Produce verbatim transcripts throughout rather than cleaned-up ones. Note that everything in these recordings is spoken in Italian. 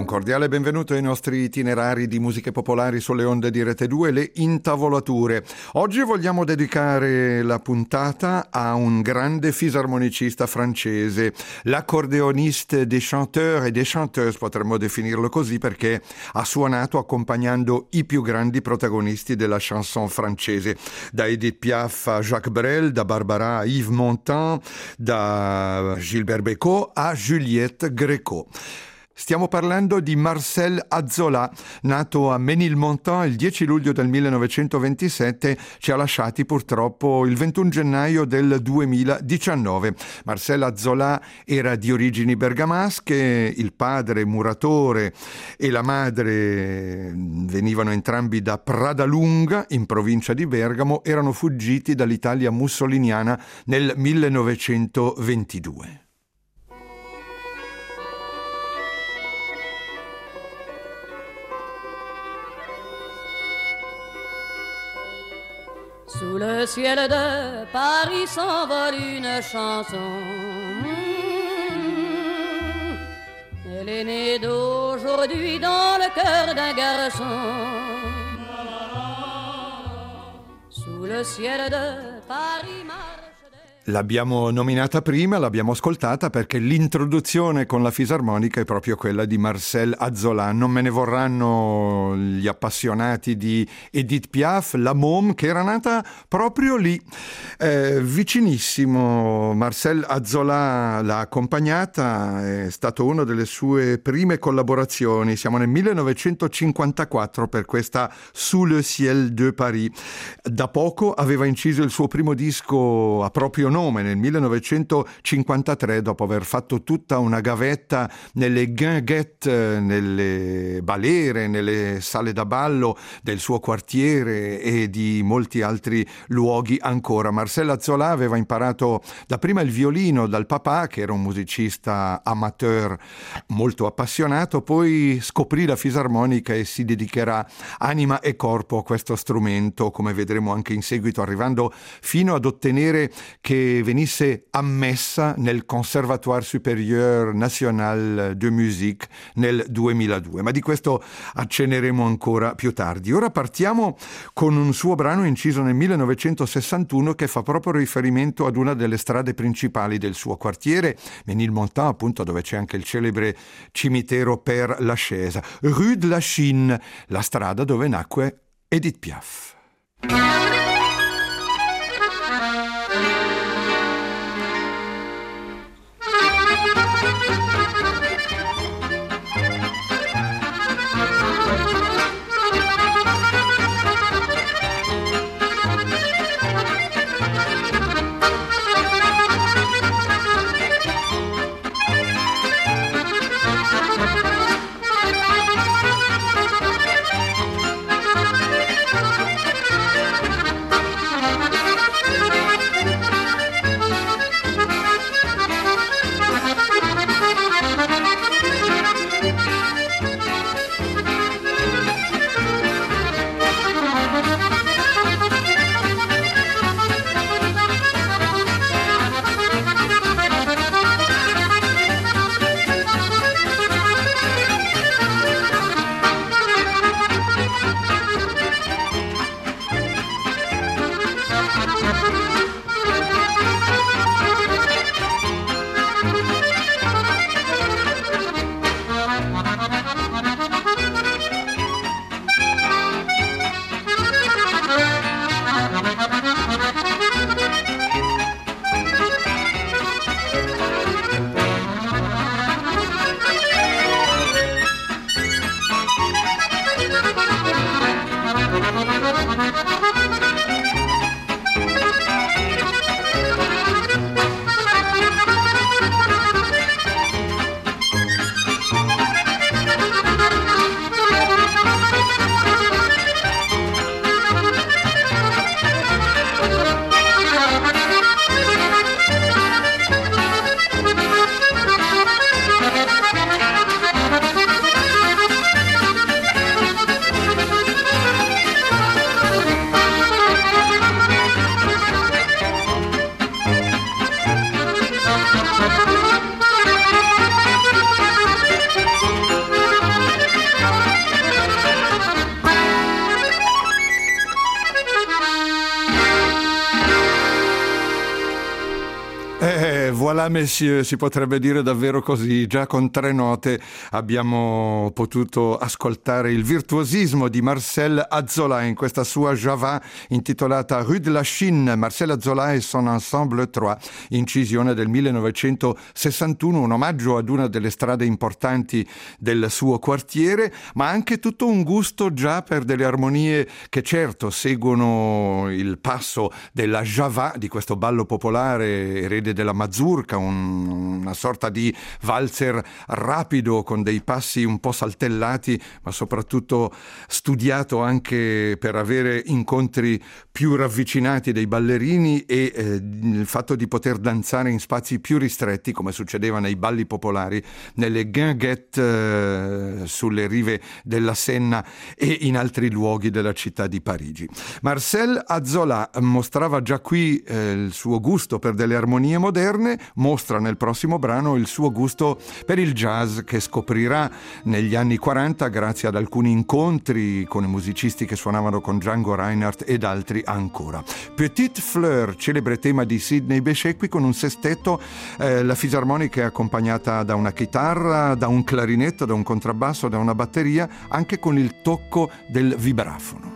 cordiale benvenuto ai nostri itinerari di musiche popolari sulle onde di Rete due, le intavolature. Oggi vogliamo dedicare la puntata a un grande fisarmonicista francese, l'accordeoniste des chanteurs et des chanteuses, potremmo definirlo così, perché ha suonato accompagnando i più grandi protagonisti della chanson francese, da Edith Piaf a Jacques Brel, da Barbara a Yves Montand, da Gilbert Bécaud a Juliette Gréco. Stiamo parlando di Marcel Azzola, nato a Ménilmontant il dieci luglio del millenovecentoventisette, ci ha lasciati purtroppo il ventuno gennaio del duemiladiciannove. Marcel Azzola era di origini bergamasche, il padre muratore e la madre venivano entrambi da Pradalunga, in provincia di Bergamo, erano fuggiti dall'Italia mussoliniana nel millenovecentoventidue. Sous le ciel de Paris s'envole une chanson. Elle est née d'aujourd'hui dans le cœur d'un garçon. Sous le ciel de Paris marche. L'abbiamo nominata prima, l'abbiamo ascoltata perché l'introduzione con la fisarmonica è proprio quella di Marcel Azzola. Non me ne vorranno gli appassionati di Edith Piaf, la Môme, che era nata proprio lì, eh, vicinissimo. Marcel Azzola l'ha accompagnata, è stato una delle sue prime collaborazioni. Siamo nel millenovecentocinquantaquattro per questa Sous le ciel de Paris. Da poco aveva inciso il suo primo disco a proprio nome, nel millenovecentocinquantatré, dopo aver fatto tutta una gavetta nelle guinguette, nelle balere, nelle sale da ballo del suo quartiere e di molti altri luoghi ancora. Marcel Azzola aveva imparato dapprima il violino dal papà, che era un musicista amateur molto appassionato, poi scoprì la fisarmonica e si dedicherà anima e corpo a questo strumento, come vedremo anche in seguito, arrivando fino ad ottenere che venisse ammessa nel Conservatoire Supérieur National de Musique nel duemiladue, ma di questo accenneremo ancora più tardi. Ora partiamo con un suo brano inciso nel millenovecentosessantuno che fa proprio riferimento ad una delle strade principali del suo quartiere, Ménilmontant, appunto, dove c'è anche il celebre cimitero Père Lachaise, Rue de la Chine, la strada dove nacque Edith Piaf. Voilà, messieurs, si potrebbe dire davvero così. Già con tre note abbiamo potuto ascoltare il virtuosismo di Marcel Azzola in questa sua Java intitolata Rue de la Chine, Marcel Azzola e son ensemble tre, incisione del millenovecentosessantuno, un omaggio ad una delle strade importanti del suo quartiere, ma anche tutto un gusto già per delle armonie che certo seguono il passo della Java, di questo ballo popolare erede della mazurka, un, una sorta di valzer rapido con dei passi un po' saltellati, ma soprattutto studiato anche per avere incontri più ravvicinati dei ballerini e eh, il fatto di poter danzare in spazi più ristretti, come succedeva nei balli popolari, nelle guinguettes eh, sulle rive della Senna e in altri luoghi della città di Parigi. Marcel Azzola mostrava già qui eh, il suo gusto per delle armonie moderne, mostra nel prossimo brano il suo gusto per il jazz che scoprirà negli anni quaranta grazie ad alcuni incontri con i musicisti che suonavano con Django Reinhardt ed altri ancora. Petite Fleur, celebre tema di Sidney Bechet, qui con un sestetto, eh, la fisarmonica è accompagnata da una chitarra, da un clarinetto, da un contrabbasso, da una batteria, anche con il tocco del vibrafono.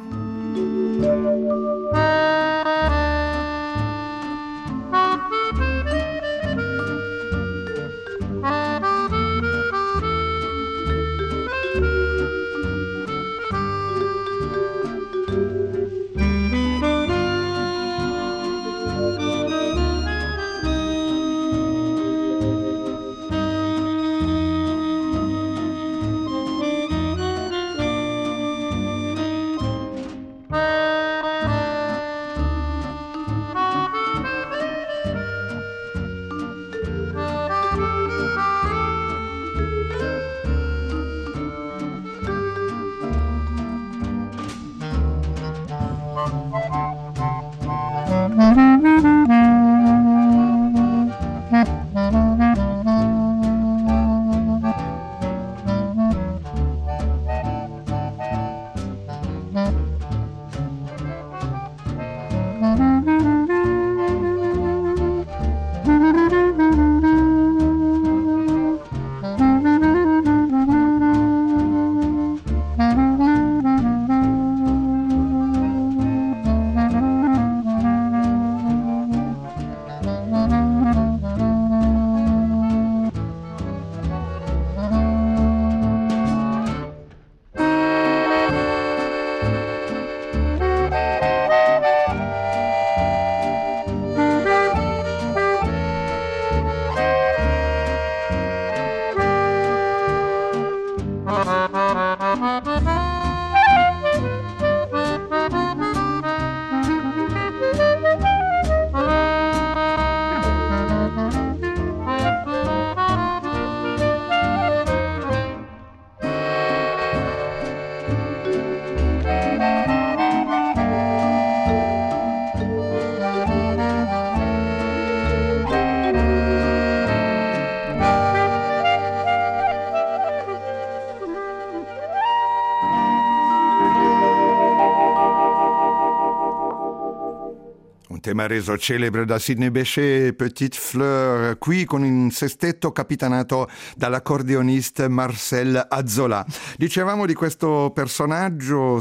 Tema reso celebre da Sidney Bechet, Petite Fleur, qui con un sestetto capitanato dall'accordeonista Marcel Azzola. Dicevamo di questo personaggio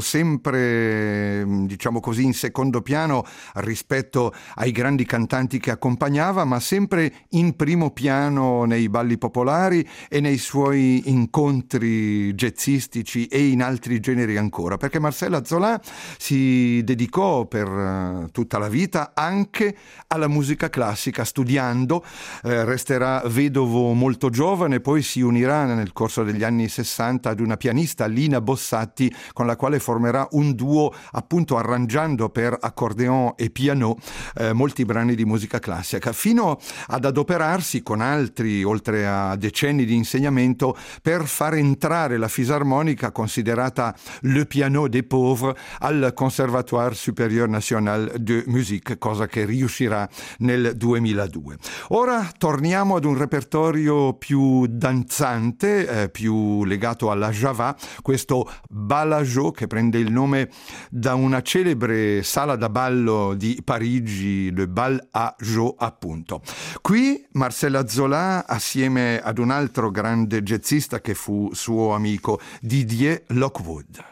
sempre, diciamo così, in secondo piano rispetto ai grandi cantanti che accompagnava, ma sempre in primo piano nei balli popolari e nei suoi incontri jazzistici e in altri generi ancora, perché Marcel Azzola si dedicò per tutta la vita anche alla musica classica, studiando, eh, resterà vedovo molto giovane, poi si unirà nel corso degli anni sessanta ad una pianista, Lina Bossatti, con la quale formerà un duo appunto arrangiando per accordeon e piano eh, molti brani di musica classica, fino ad adoperarsi con altri, oltre a decenni di insegnamento, per far entrare la fisarmonica, considerata le piano des pauvres, al Conservatoire Supérieur National de Musique cosa che riuscirà nel duemiladue. Ora torniamo ad un repertorio più danzante, eh, più legato alla Java, questo Balajo che prende il nome da una celebre sala da ballo di Parigi, le Bal à Jo appunto. Qui Marcel Azzola assieme ad un altro grande jazzista che fu suo amico, Didier Lockwood.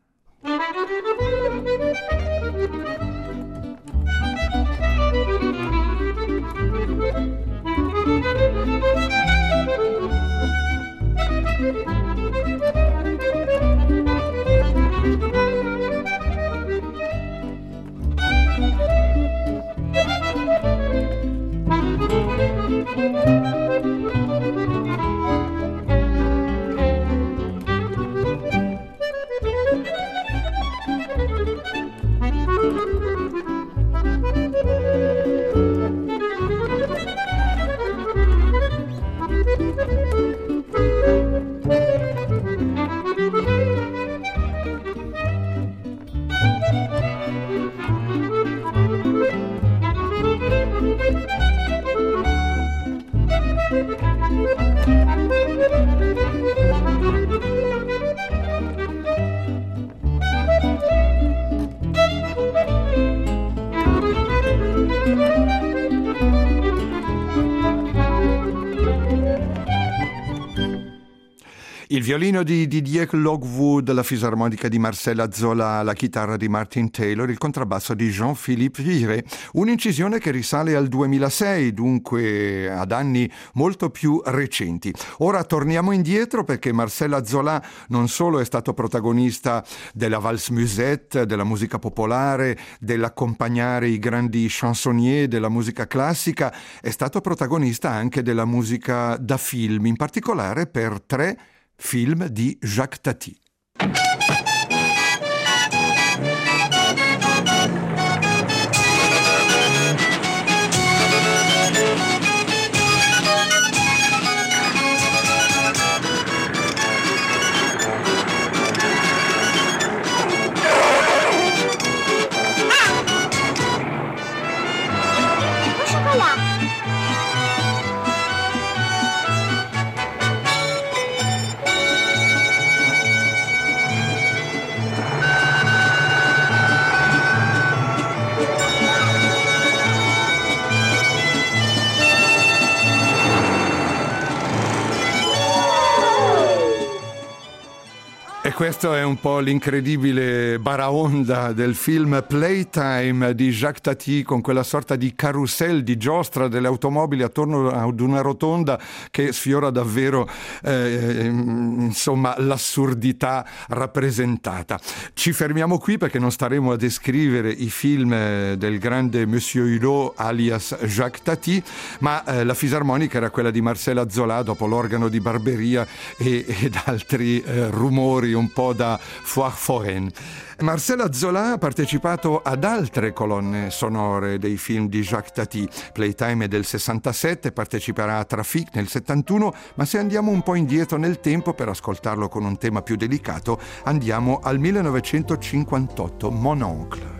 Il violino di Didier Lockwood, la fisarmonica di Marcel Azzola, la chitarra di Martin Taylor, il contrabbasso di Jean-Philippe Viré, un'incisione che risale al duemilasei, dunque ad anni molto più recenti. Ora torniamo indietro perché Marcel Azzola non solo è stato protagonista della valse musette, della musica popolare, dell'accompagnare i grandi chansonnier della musica classica, è stato protagonista anche della musica da film, in particolare per tre film di Jacques Tati. E questo è un po' l'incredibile baraonda del film Playtime di Jacques Tati, con quella sorta di carousel di giostra delle automobili attorno ad una rotonda che sfiora davvero eh, insomma l'assurdità rappresentata. Ci fermiamo qui perché non staremo a descrivere i film del grande Monsieur Hulot alias Jacques Tati, ma eh, la fisarmonica era quella di Marcel Azzola dopo l'organo di Barberia e, ed altri eh, rumori un po' da foire foraine. Marcel Azzola ha partecipato ad altre colonne sonore dei film di Jacques Tati. Playtime è del sessantasette, parteciperà a Trafic nel settantuno, ma se andiamo un po' indietro nel tempo per ascoltarlo con un tema più delicato, andiamo al millenovecentocinquantotto, Mon oncle.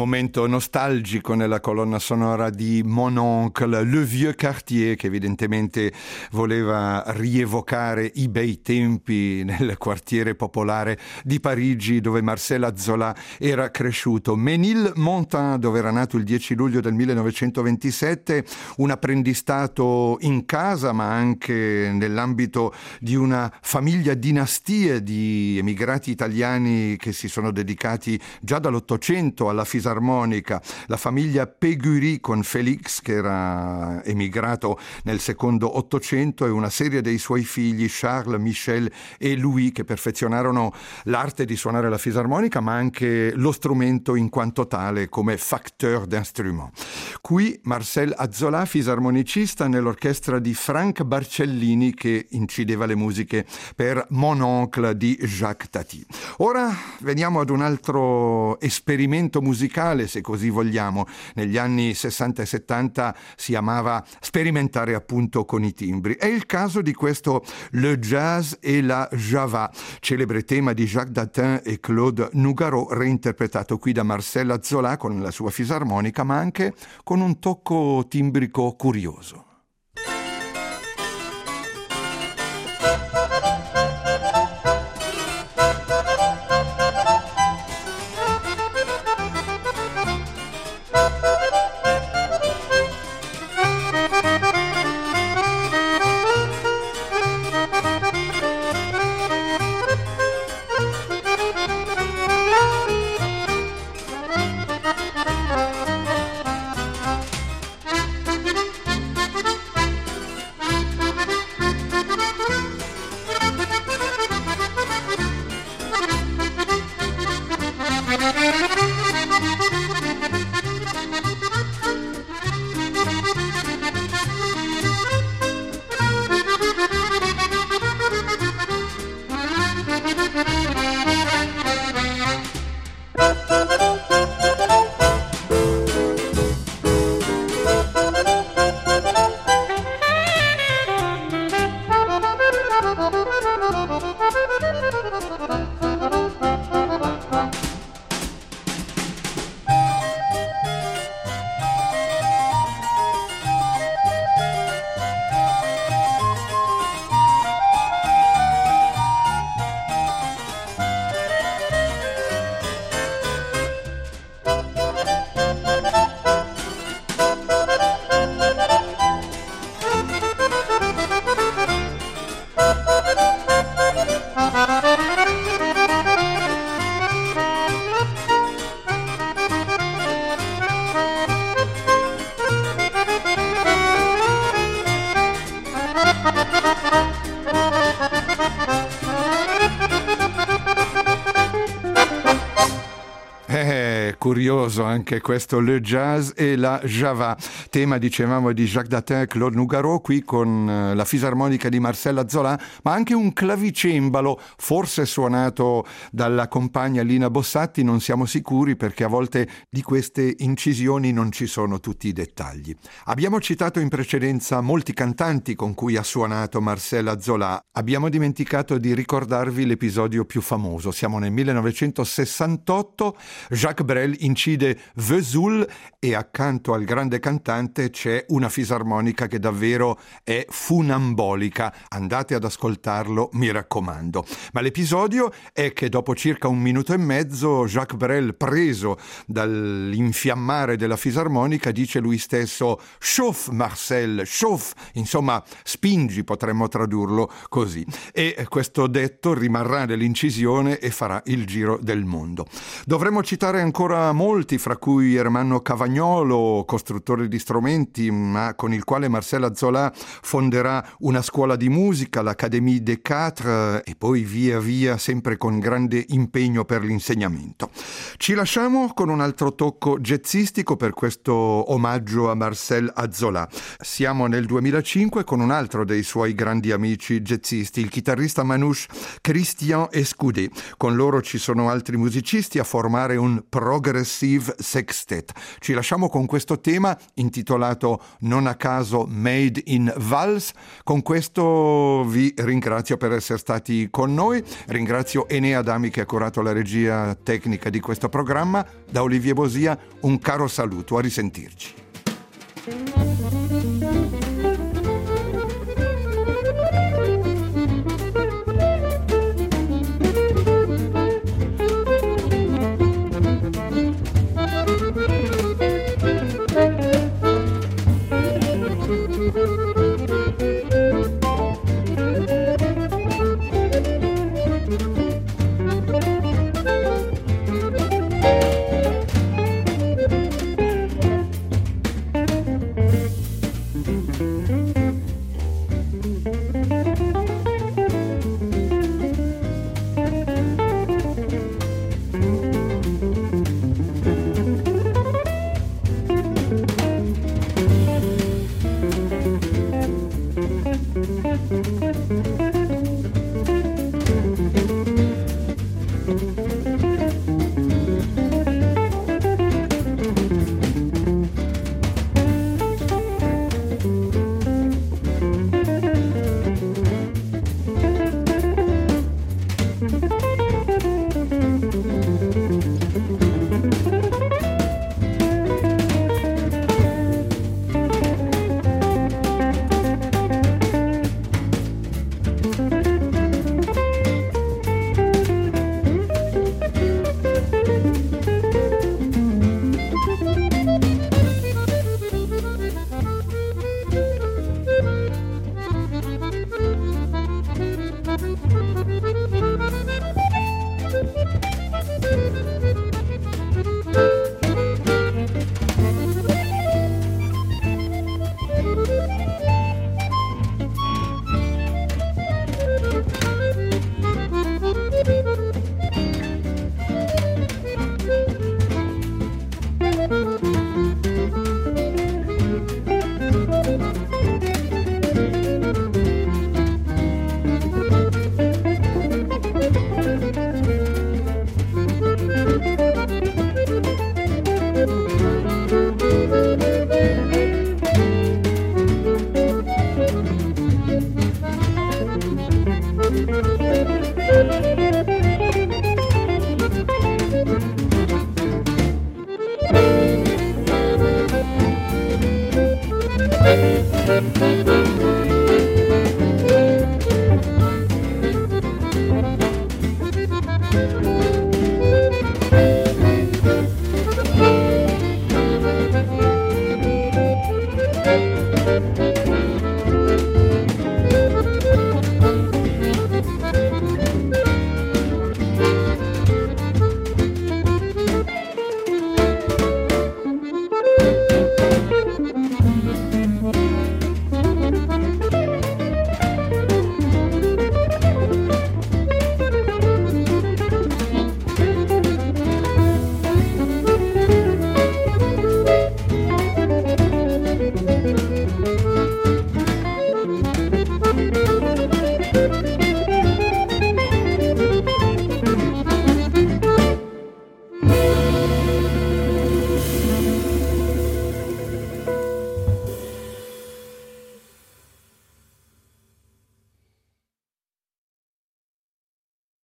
momento nostalgico nella colonna sonora di Mon Oncle, Le Vieux Quartier, che evidentemente voleva rievocare i bei tempi nel quartiere popolare di Parigi dove Marcel Azzola era cresciuto. Ménilmontant, dove era nato il dieci luglio del millenovecentoventisette, un apprendistato in casa ma anche nell'ambito di una famiglia dinastia di emigrati italiani che si sono dedicati già dall'Ottocento alla fisarmonica, la famiglia Pégury con Félix che era emigrato nel secondo Ottocento e una serie dei suoi figli Charles, Michel e Louis che perfezionarono l'arte di suonare la fisarmonica ma anche lo strumento in quanto tale come facteur d'instrument. Qui Marcel Azzola, fisarmonicista nell'orchestra di Frank Barcellini che incideva le musiche per Mon Oncle di Jacques Tati. Ora veniamo ad un altro esperimento musicale, se così vogliamo. Negli anni sessanta e settanta si amava sperimentare appunto con i timbri. È il caso di questo Le Jazz et la Java, celebre tema di Jacques Datin e Claude Nougaro, reinterpretato qui da Marcel Azzola con la sua fisarmonica, ma anche con un tocco timbrico curioso. Curioso anche questo Le Jazz et la Java, tema dicevamo di Jacques Datin e Claude Nougaro, qui con la fisarmonica di Marcel Azzola, ma anche un clavicembalo, forse suonato dalla compagna Lina Bossatti, non siamo sicuri perché a volte di queste incisioni non ci sono tutti i dettagli. Abbiamo citato in precedenza molti cantanti con cui ha suonato Marcel Azzola, abbiamo dimenticato di ricordarvi l'episodio più famoso. Siamo nel millenovecentosessantotto, Jacques Brel incide Vesoul e accanto al grande cantante c'è una fisarmonica che davvero è funambolica. Andate ad ascoltarlo, mi raccomando. Ma l'episodio è che dopo circa un minuto e mezzo Jacques Brel, preso dall'infiammare della fisarmonica, dice lui stesso «Chauffe Marcel, chauffe», insomma spingi, potremmo tradurlo così. E questo detto rimarrà nell'incisione e farà il giro del mondo. Dovremmo citare ancora molti, fra cui Ermanno Cavagnolo, costruttore di strumenti, ma con il quale Marcel Azzola fonderà una scuola di musica, l'Académie des Quatre, e poi via via sempre con grande impegno per l'insegnamento. Ci lasciamo con un altro tocco jazzistico per questo omaggio a Marcel Azzola. Siamo nel duemilacinque con un altro dei suoi grandi amici jazzisti, il chitarrista manouche Christian Escudé. Con loro ci sono altri musicisti a formare un progressive Progressive Sextet. Ci lasciamo con questo tema intitolato non a caso Made in Vals. Con questo vi ringrazio per essere stati con noi, ringrazio Enea Adami che ha curato la regia tecnica di questo programma. Da Olivier Bosia un caro saluto, a risentirci.